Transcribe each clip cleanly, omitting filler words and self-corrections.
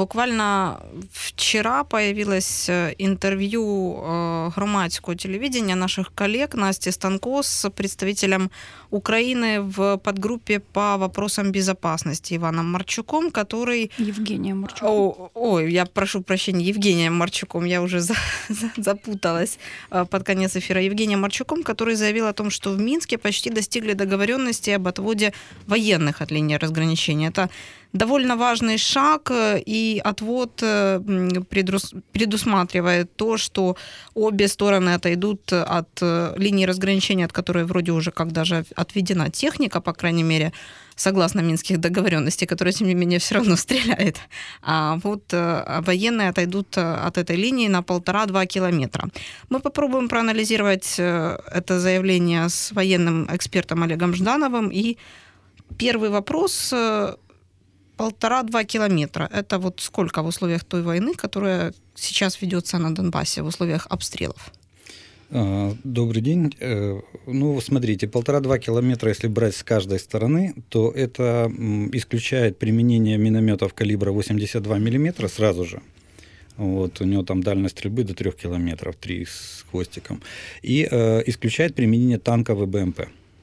буквально вчера появилось интервью громадского телевидения наших коллег Насти Станко с представителем Украины в подгруппе по вопросам безопасности Иваном Марчуком, который... Евгением Марчуком. Я прошу прощения, Евгением Марчуком, я уже запуталась под конец эфира. Евгением Марчуком, который заявил о том, что в Минске почти достигли договоренности об отводе военных от линии разграничения. Это довольно важный шаг, и отвод предусматривает то, что обе стороны отойдут от линии разграничения, от которой вроде уже как даже отведена техника, по крайней мере, согласно минских договоренностей, которая, тем не менее, все равно стреляет. А вот военные отойдут от этой линии на 1,5-2 километра. Мы попробуем проанализировать это заявление с военным экспертом Олегом Ждановым. И первый вопрос: 1,5-2 километра. Это вот сколько в условиях той войны, которая сейчас ведется на Донбассе, в условиях обстрелов? Добрый день. Смотрите, 1,5-2 километра, если брать с каждой стороны, то это исключает применение минометов калибра 82 мм сразу же. Вот, у него там дальность стрельбы до 3 километров, 3 с хвостиком. И исключает применение танков и БМП.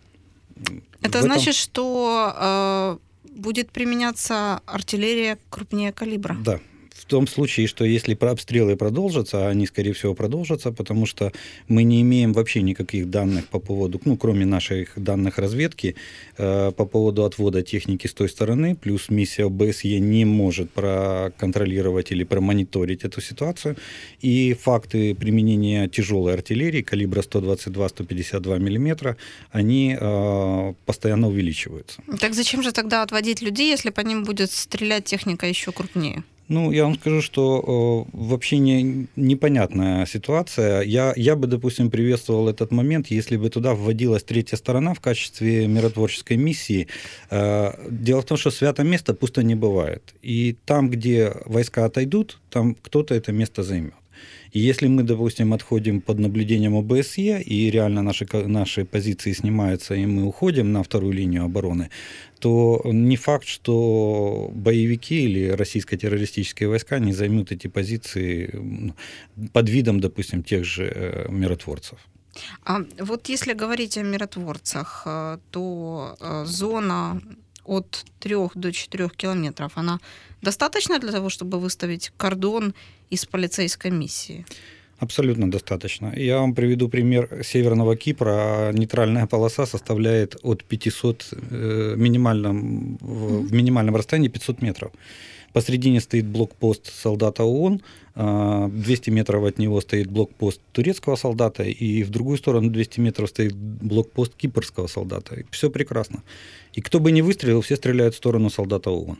Это значит, что будет применяться артиллерия крупнее калибра? Да. В том случае, что если обстрелы продолжатся, а они, скорее всего, продолжатся, потому что мы не имеем вообще никаких данных по поводу, кроме наших данных разведки, по поводу отвода техники с той стороны, плюс миссия ОБСЕ не может проконтролировать или промониторить эту ситуацию, и факты применения тяжелой артиллерии калибра 122-152 мм, они постоянно увеличиваются. Так зачем же тогда отводить людей, если по ним будет стрелять техника еще крупнее? Я вам скажу, что вообще непонятная ситуация. Я бы, допустим, приветствовал этот момент, если бы туда вводилась третья сторона в качестве миротворческой миссии. Дело в том, что святое место пусто не бывает. И там, где войска отойдут, там кто-то это место займет. И если мы, допустим, отходим под наблюдением ОБСЕ, и реально наши позиции снимаются, и мы уходим на вторую линию обороны, то не факт, что боевики или российско-террористические войска не займут эти позиции под видом, допустим, тех же миротворцев. А вот если говорить о миротворцах, то зона от 3 до 4 километров, она достаточно для того, чтобы выставить кордон из полицейской миссии? Абсолютно достаточно. Я вам приведу пример Северного Кипра. Нейтральная полоса составляет от 500, в минимальном расстоянии 500 метров. Посредине стоит блокпост солдата ООН, 200 метров от него стоит блокпост турецкого солдата, и в другую сторону 200 метров стоит блокпост кипрского солдата. И все прекрасно. И кто бы ни выстрелил, все стреляют в сторону солдата ООН.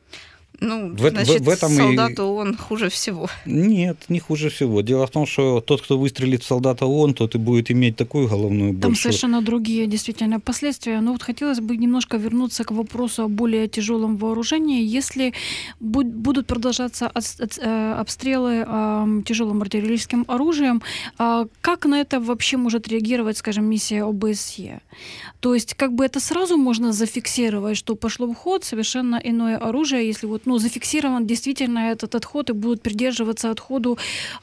Значит, солдату ООН хуже всего. Нет, не хуже всего. Дело в том, что тот, кто выстрелит в солдата ООН, тот и будет иметь такую головную боль. Там совершенно другие действительно последствия. Но вот хотелось бы немножко вернуться к вопросу о более тяжелом вооружении. Если будут продолжаться обстрелы тяжелым артиллерийским оружием, как на это вообще может реагировать, скажем, миссия ОБСЕ? То есть как бы это сразу можно зафиксировать, что пошло в ход совершенно иное оружие, если зафиксирован действительно этот отход и будут придерживаться отходу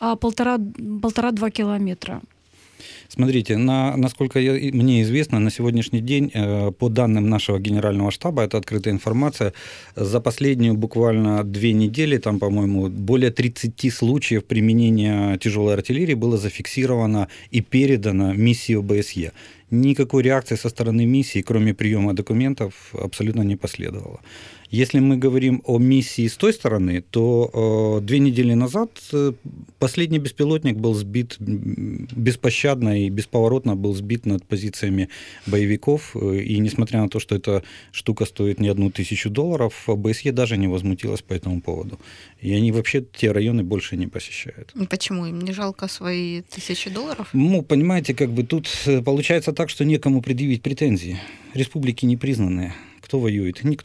1,5-2 километра. Смотрите, насколько мне известно, на сегодняшний день, по данным нашего генерального штаба, это открытая информация, за последнюю буквально 2 недели, там, по-моему, более 30 случаев применения тяжелой артиллерии было зафиксировано и передано миссии ОБСЕ. Никакой реакции со стороны миссии, кроме приема документов, абсолютно не последовало. Если мы говорим о миссии с той стороны, то 2 недели назад последний беспилотник был сбит беспощадно и бесповоротно был сбит над позициями боевиков. И несмотря на то, что эта штука стоит не $1000, ОБСЕ даже не возмутилась по этому поводу. И они вообще те районы больше не посещают. Почему? Им не жалко свои $1000? Понимаете, тут получается так, что некому предъявить претензии. Республики не признанные. Кто воюет? Никто.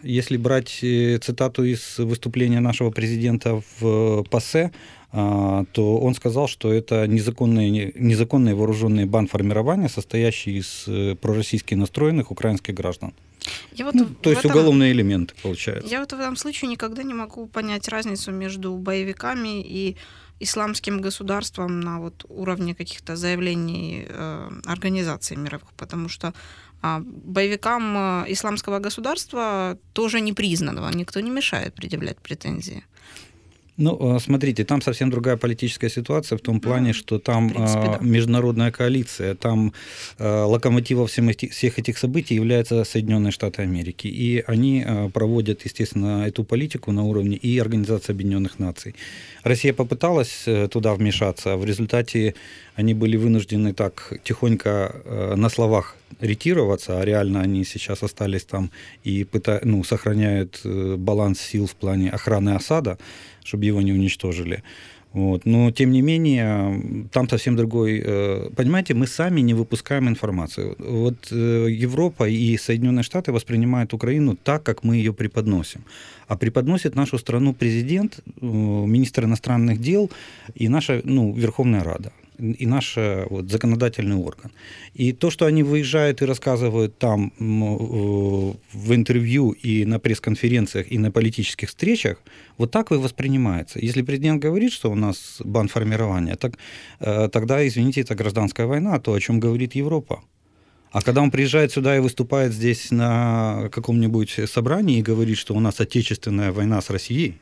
Если брать цитату из выступления нашего президента в ПАСЕ, то он сказал, что это незаконные вооруженные бандформирования, состоящие из пророссийски настроенных украинских граждан. То есть уголовные элементы, получается. Я вот в этом случае никогда не могу понять разницу между боевиками и исламским государством на вот уровне каких-то заявлений организаций мировых, потому что боевикам исламского государства тоже не признанного, никто не мешает предъявлять претензии. Ну, смотрите, там совсем другая политическая ситуация в том плане, что там принципе, да. международная коалиция, там локомотивом всех этих событий являются Соединенные Штаты Америки, и они проводят, естественно, эту политику на уровне и Организации Объединенных Наций. Россия попыталась туда вмешаться, а в результате они были вынуждены так тихонько на словах ретироваться, а реально они сейчас остались там и сохраняют баланс сил в плане охраны Асада, чтобы его не уничтожили. Вот. Но, тем не менее, там совсем другой... Понимаете, мы сами не выпускаем информацию. Вот Европа и Соединенные Штаты воспринимают Украину так, как мы ее преподносим. А преподносит нашу страну президент, министр иностранных дел и наша Верховная Рада. И наш законодательный орган. И то, что они выезжают и рассказывают там в интервью и на пресс-конференциях, и на политических встречах, вот так и воспринимается. Если президент говорит, что у нас бандформирование, тогда, извините, это гражданская война, то, о чем говорит Европа. А когда он приезжает сюда и выступает здесь на каком-нибудь собрании и говорит, что у нас отечественная война с Россией,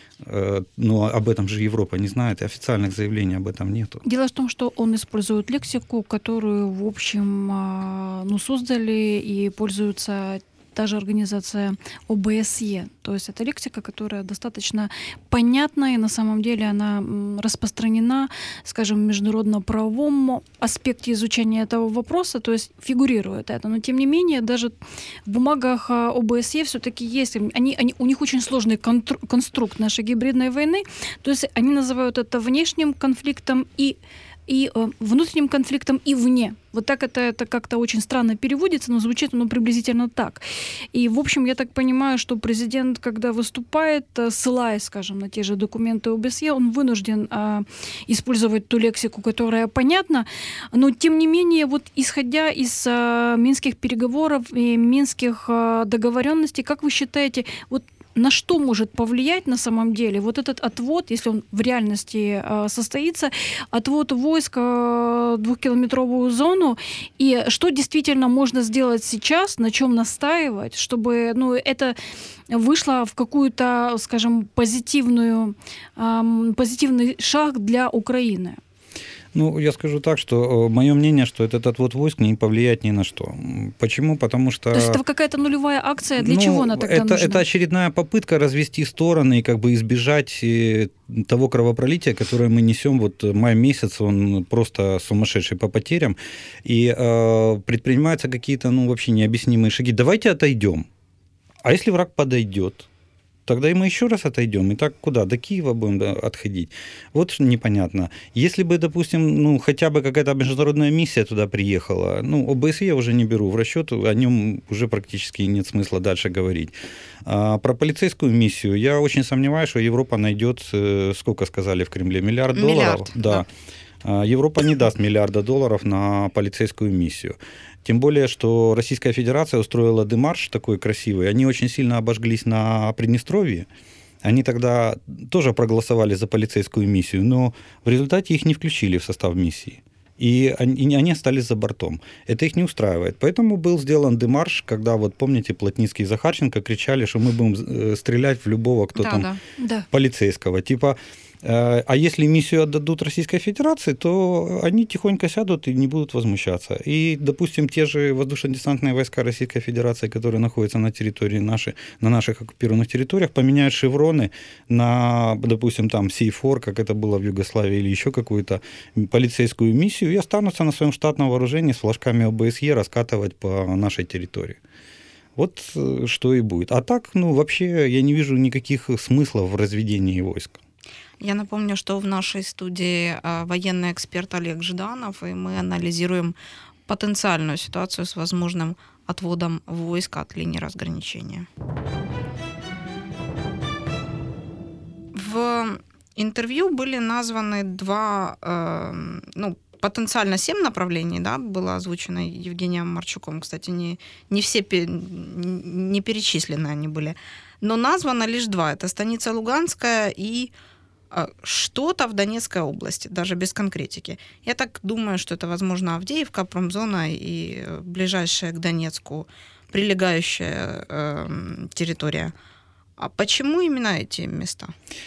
но об этом же Европа не знает, и официальных заявлений об этом нету. Дело в том, что он использует лексику, которую, в общем, создали и пользуются та же организация ОБСЕ. То есть это лексика, которая достаточно понятна, и на самом деле она распространена, скажем, в международно-правовом аспекте изучения этого вопроса, то есть фигурирует это. Но тем не менее, даже в бумагах ОБСЕ все-таки есть, у них очень сложный конструкт нашей гибридной войны, то есть они называют это внешним конфликтом и внутренним конфликтом и вне. Вот так это как-то очень странно переводится, но звучит оно приблизительно так. И, в общем, я так понимаю, что президент, когда выступает, ссылаясь, скажем, на те же документы ОБСЕ, он вынужден использовать ту лексику, которая понятна, но, тем не менее, вот исходя из минских переговоров и минских договоренностей, как вы считаете, вот на что может повлиять на самом деле вот этот отвод, если он в реальности состоится, отвод войск в 2-километровую зону, и что действительно можно сделать сейчас, на чем настаивать, чтобы это вышло в какую-то, скажем, позитивный шаг для Украины? Я скажу так, что мое мнение, что этот отвод войск не повлияет ни на что. Почему? Потому что... То есть это какая-то нулевая акция? Для чего она тогда нужна? Это очередная попытка развести стороны и избежать того кровопролития, которое мы несем. Вот май месяц, он просто сумасшедший по потерям. И предпринимаются какие-то, вообще необъяснимые шаги. Давайте отойдем. А если враг подойдет? Тогда и мы еще раз отойдем. И так куда? До Киева будем отходить. Вот непонятно. Если бы, допустим, хотя бы какая-то международная миссия туда приехала, ОБСЕ я уже не беру в расчет, о нем уже практически нет смысла дальше говорить. А про полицейскую миссию я очень сомневаюсь, что Европа найдет, сколько сказали в Кремле, $1 миллиард. Да. Европа не даст $1 миллиарда на полицейскую миссию. Тем более, что Российская Федерация устроила демарш такой красивый. Они очень сильно обожглись на Приднестровье. Они тогда тоже проголосовали за полицейскую миссию, но в результате их не включили в состав миссии. И они остались за бортом. Это их не устраивает. Поэтому был сделан демарш, когда, помните, Плотницкий и Захарченко кричали, что мы будем стрелять в любого, кто полицейского. А если миссию отдадут Российской Федерации, то они тихонько сядут и не будут возмущаться. И, допустим, те же воздушно-десантные войска Российской Федерации, которые находятся на территории на наших оккупированных территориях, поменяют шевроны на, допустим, там SEAFOR, как это было в Югославии, или еще какую-то полицейскую миссию, и останутся на своем штатном вооружении с флажками ОБСЕ раскатывать по нашей территории. Вот что и будет. А так, вообще я не вижу никаких смыслов в разведении войск. Я напомню, что в нашей студии военный эксперт Олег Жданов, и мы анализируем потенциальную ситуацию с возможным отводом войск от линии разграничения. В интервью были названы потенциально 7 направлений, да, было озвучено Евгением Марчуком. Кстати, не все не перечислены они были. Но названо лишь 2. Это станица Луганская и что-то в Донецкой области, даже без конкретики. Я так думаю, что это, возможно, Авдеевка, промзона и ближайшая к Донецку прилегающая территория. А почему именно эти места?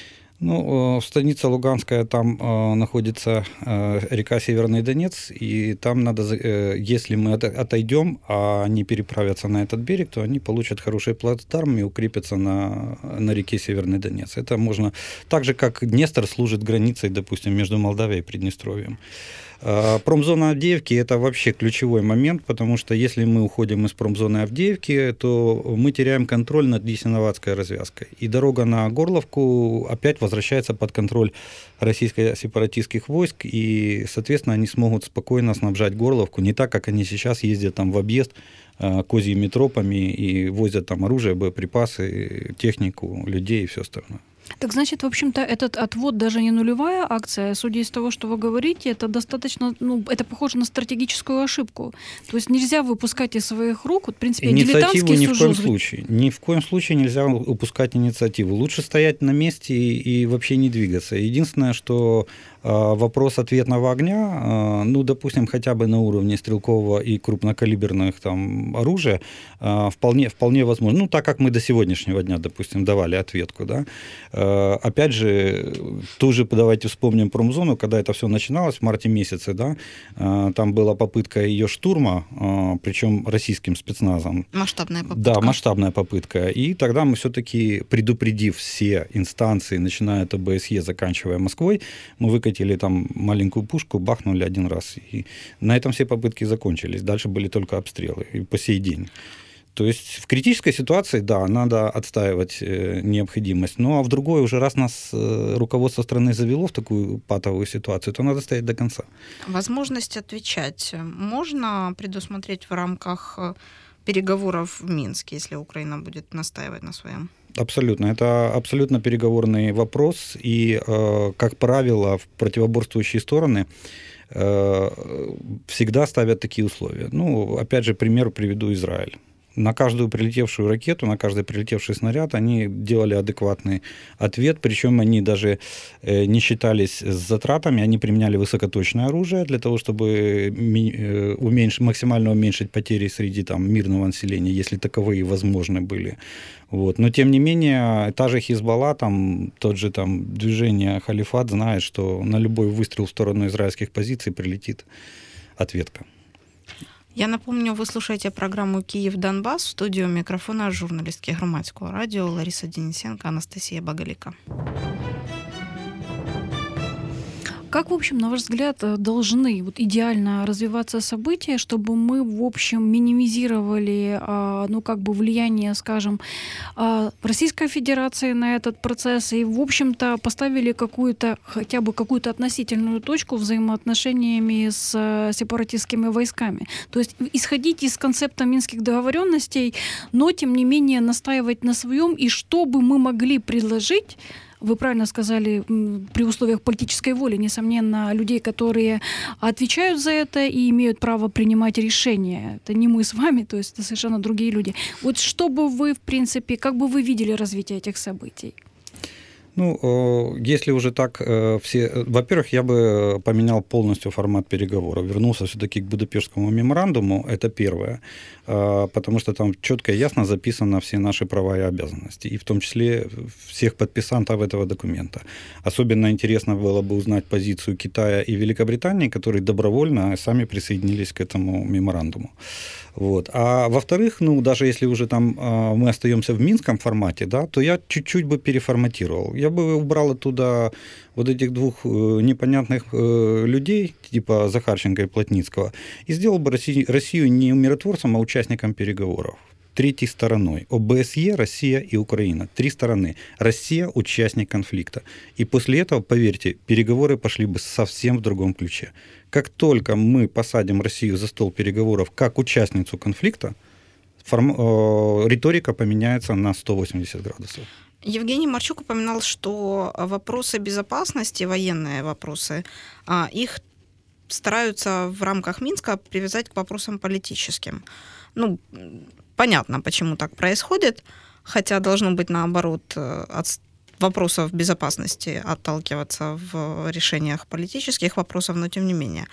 Станица Луганская, там находится река Северный Донец, и там надо, если мы отойдем, а они переправятся на этот берег, то они получат хороший плацдарм и укрепятся на реке Северный Донец. Это можно, так же, как Днестр служит границей, допустим, между Молдавией и Приднестровьем. Промзона Авдеевки – это вообще ключевой момент, потому что если мы уходим из промзоны Авдеевки, то мы теряем контроль над Ясиноватской развязкой. И дорога на Горловку опять возвращается под контроль российско-сепаратистских войск, и, соответственно, они смогут спокойно снабжать Горловку, не так, как они сейчас ездят там в объезд козьими тропами и возят там оружие, боеприпасы, технику, людей и все остальное. Так значит, в общем-то, этот отвод даже не нулевая акция. Судя из того, что вы говорите, это достаточно, это похоже на стратегическую ошибку. То есть нельзя выпускать из своих рук, в принципе, дилетантский сюжет. Ни в коем случае нельзя упускать инициативу. Лучше стоять на месте и вообще не двигаться. Единственное, что вопрос ответного огня, допустим, хотя бы на уровне стрелкового и крупнокалиберных там оружия, вполне возможно. Так как мы до сегодняшнего дня, допустим, давали ответку, да. Опять же, тоже давайте вспомним промзону, когда это все начиналось в марте месяце, да, там была попытка ее штурма, причем российским спецназом. Масштабная попытка. Да, масштабная попытка. И тогда мы все-таки, предупредив все инстанции, начиная от ОБСЕ, заканчивая Москвой, мы выкатили там маленькую пушку, бахнули один раз. И на этом все попытки закончились. Дальше были только обстрелы. И по сей день. То есть в критической ситуации, да, надо отстаивать необходимость. А в другой уже раз нас руководство страны завело в такую патовую ситуацию, то надо стоять до конца. Возможность отвечать можно предусмотреть в рамках переговоров в Минске, если Украина будет настаивать на своем? Абсолютно. Это абсолютно переговорный вопрос. И, как правило, в противоборствующие стороны всегда ставят такие условия. Опять же, пример приведу Израиль. На каждую прилетевшую ракету, на каждый прилетевший снаряд они делали адекватный ответ, причем они даже не считались с затратами, они применяли высокоточное оружие для того, чтобы максимально уменьшить потери среди мирного населения, если таковые возможны были. Но, тем не менее, та же Хизбалла, тот же движение Халифат знает, что на любой выстрел в сторону израильских позиций прилетит ответка. Я напомню, вы слушаете программу «Київ-Донбас», в студию микрофона журналистки Громадського радио Лариса Денисенко, Анастасия Боголика. Как, в общем, на ваш взгляд, должны идеально развиваться события, чтобы мы, в общем, минимизировали, влияние, скажем, Российской Федерации на этот процесс и, в общем-то, поставили хотя бы какую-то относительную точку взаимоотношениями с сепаратистскими войсками? То есть исходить из концепта Минских договоренностей, но, тем не менее, настаивать на своем, и что бы мы могли предложить, вы правильно сказали, при условиях политической воли, несомненно, людей, которые отвечают за это и имеют право принимать решения. Это не мы с вами, то есть это совершенно другие люди. Что бы вы, в принципе, как бы вы видели развитие этих событий? Если уже так, во-первых, я бы поменял полностью формат переговоров, вернулся все-таки к Будапештскому меморандуму, это первое, потому что там четко и ясно записаны все наши права и обязанности, и в том числе всех подписантов этого документа. Особенно интересно было бы узнать позицию Китая и Великобритании, которые добровольно сами присоединились к этому меморандуму. А во-вторых, даже если уже мы остаемся в минском формате, да, то я чуть-чуть бы переформатировал. Я бы убрал оттуда этих двух непонятных людей, типа Захарченко и Плотницкого, и сделал бы Россию не миротворцем, а участником переговоров. Третьей стороной. ОБСЕ, Россия и Украина. 3 стороны. Россия – участник конфликта. И после этого, поверьте, переговоры пошли бы совсем в другом ключе. Как только мы посадим Россию за стол переговоров как участницу конфликта, риторика поменяется на 180 градусов. Евгений Марчук упоминал, что вопросы безопасности, военные вопросы, их стараются в рамках Минска привязать к вопросам политическим. Ну, понятно, почему так происходит, хотя должно быть наоборот, от вопросов безопасности отталкиваться в решениях политических вопросов, но тем не менее.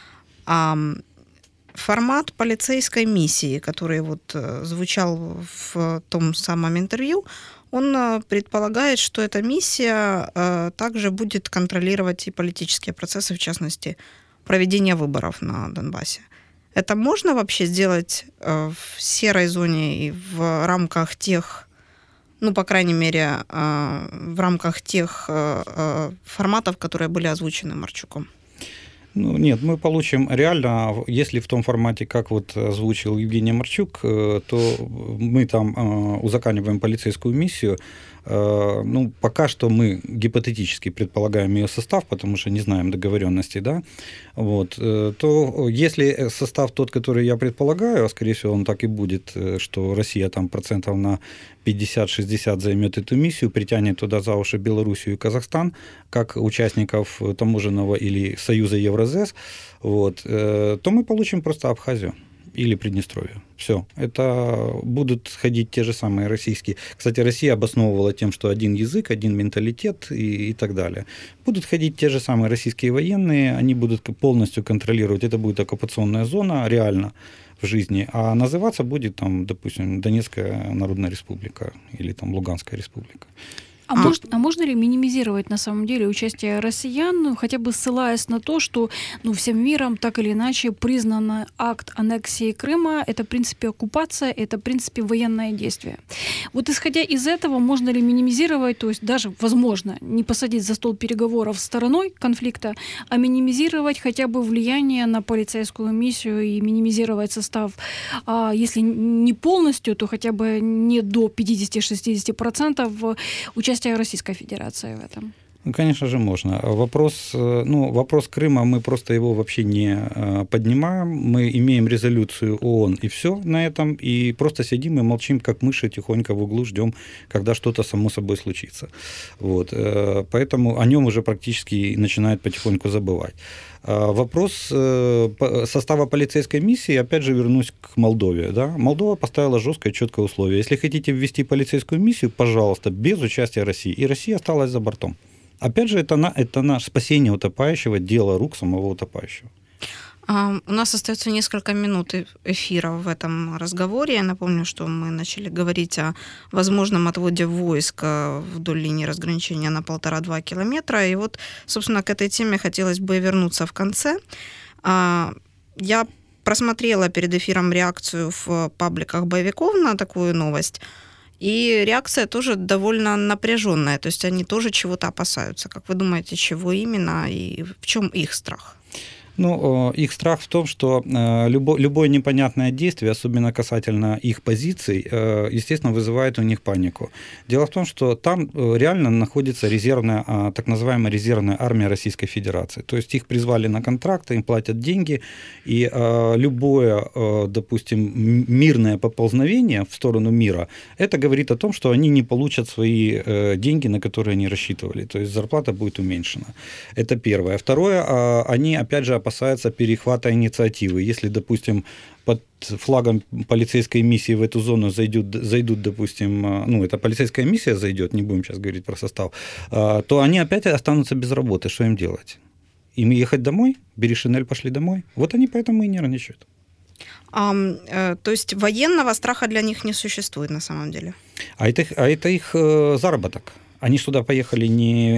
Формат полицейской миссии, который вот звучал в том самом интервью, он предполагает, что эта миссия также будет контролировать и политические процессы, в частности, проведение выборов на Донбассе. Это можно вообще сделать в серой зоне и в рамках тех, ну, по крайней мере, в рамках тех форматов, которые были озвучены Марчуком? Ну, нет, мы получим реально, если в том формате, как вот озвучил Евгений Марчук, то мы там узаканиваем полицейскую миссию. Ну, пока что мы гипотетически предполагаем ее состав, потому что не знаем договоренностей, да, вот, то если состав тот, который я предполагаю, а скорее всего он так и будет, что Россия там процентов на 50-60 займет эту миссию, притянет туда за уши Белоруссию и Казахстан, как участников таможенного или Союза Евразес, вот, то мы получим просто Абхазию или Приднестровье. Все. Это будут ходить те же самые российские. Кстати, Россия обосновывала тем, что один язык, один менталитет и так далее. Будут ходить те же самые российские военные, они будут полностью контролировать. Это будет оккупационная зона реально в жизни. А называться будет, там, допустим, Донецкая Народная Республика или там Луганская Республика. А можно ли минимизировать на самом деле участие россиян, ну, хотя бы ссылаясь на то, что всем миром так или иначе признан акт аннексии Крыма, это в принципе оккупация, это в принципе военное действие. Вот исходя из этого, можно ли минимизировать, то есть даже, возможно, не посадить за стол переговоров стороной конфликта, а минимизировать хотя бы влияние на полицейскую миссию и минимизировать состав, если не полностью, то хотя бы не до 50-60% участия Российской Федерации в этом? Ну, конечно же, можно. Вопрос Крыма, мы просто его вообще не поднимаем. Мы имеем резолюцию ООН, и все на этом. И просто сидим и молчим, как мыши, тихонько в углу, ждем, когда что-то само собой случится. Вот. Поэтому о нем уже практически начинают потихоньку забывать. Вопрос состава полицейской миссии, опять же, вернусь к Молдове. Да? Молдова поставила жесткое, четкое условие. Если хотите ввести полицейскую миссию, пожалуйста, без участия России. И Россия осталась за бортом. Опять же, это наше спасение утопающего, дело рук самого утопающего. У нас остается несколько минут эфира в этом разговоре. Я напомню, что мы начали говорить о возможном отводе войск вдоль линии разграничения на 1,5-2 километра. И вот, собственно, к этой теме хотелось бы вернуться в конце. Я просмотрела перед эфиром реакцию в пабликах боевиков на такую новость. И реакция тоже довольно напряженная. То есть они тоже чего-то опасаются. Как вы думаете, чего именно и в чем их страх? Ну, их страх в том, что любое непонятное действие, особенно касательно их позиций, естественно, вызывает у них панику. Дело в том, что там реально находится так называемая резервная армия Российской Федерации. То есть их призвали на контракты, им платят деньги, и любое, допустим, мирное поползновение в сторону мира, это говорит о том, что они не получат свои деньги, на которые они рассчитывали. То есть зарплата будет уменьшена. Это первое. Второе, они, опять же, опасаются перехвата инициативы. Если, допустим, под флагом полицейской миссии в эту зону зайдут, допустим, эта полицейская миссия зайдет, не будем сейчас говорить про состав, то они опять останутся без работы. Что им делать? Им ехать домой? Бери шинель, пошли домой? Вот они поэтому и нервничают. То есть военного страха для них не существует на самом деле? А это их заработок. Они сюда поехали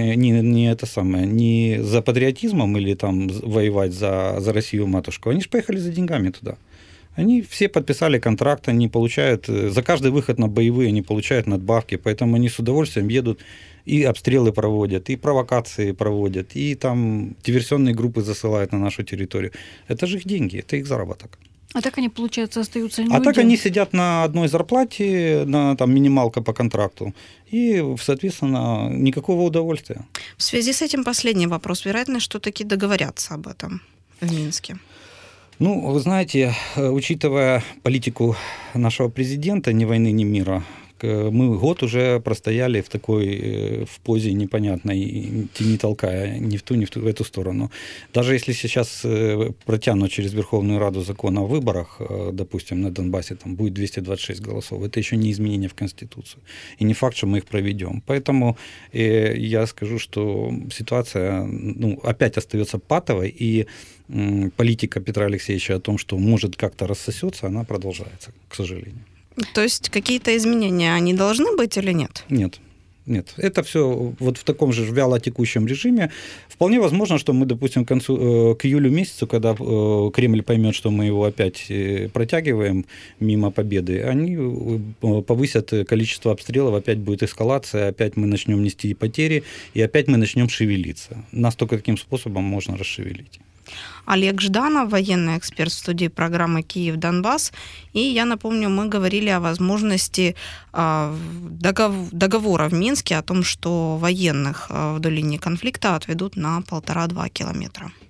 не за патриотизмом или там воевать за Россию-матушку. Они же поехали за деньгами туда. Они все подписали контракт, они получают, за каждый выход на боевые они получают надбавки, поэтому они с удовольствием едут и обстрелы проводят, и провокации проводят, и там диверсионные группы засылают на нашу территорию. Это же их деньги, это их заработок. А так они, получается, остаются А так они сидят на одной зарплате, на там, минималка по контракту, и, соответственно, никакого удовольствия. В связи с этим последний вопрос. Вероятно, что таки договорятся об этом в Минске? Ну, вы знаете, учитывая политику нашего президента «ни войны, ни мира», мы год уже простояли в такой в позе непонятной, не толкая ни в ту, ни в эту сторону. Даже если сейчас протянут через Верховную Раду закон о выборах, допустим, на Донбассе там будет 226 голосов, это еще не изменение в Конституцию. И не факт, что мы их проведем. Поэтому я скажу, что ситуация опять остается патовой, и политика Петра Алексеевича о том, что может как-то рассосется, она продолжается, к сожалению. То есть какие-то изменения, они должны быть или нет? Нет. Это все вот в таком же вялотекущем режиме. Вполне возможно, что мы, допустим, к июлю месяцу, когда Кремль поймет, что мы его опять протягиваем мимо победы, они повысят количество обстрелов, опять будет эскалация, опять мы начнем нести потери, и опять мы начнем шевелиться. Нас только таким способом можно расшевелить. Олег Жданов, военный эксперт в студии программы «Киев-Донбасс». И я напомню, мы говорили о возможности договора в Минске о том, что военных вдоль линии конфликта отведут на 1,5-2 километра.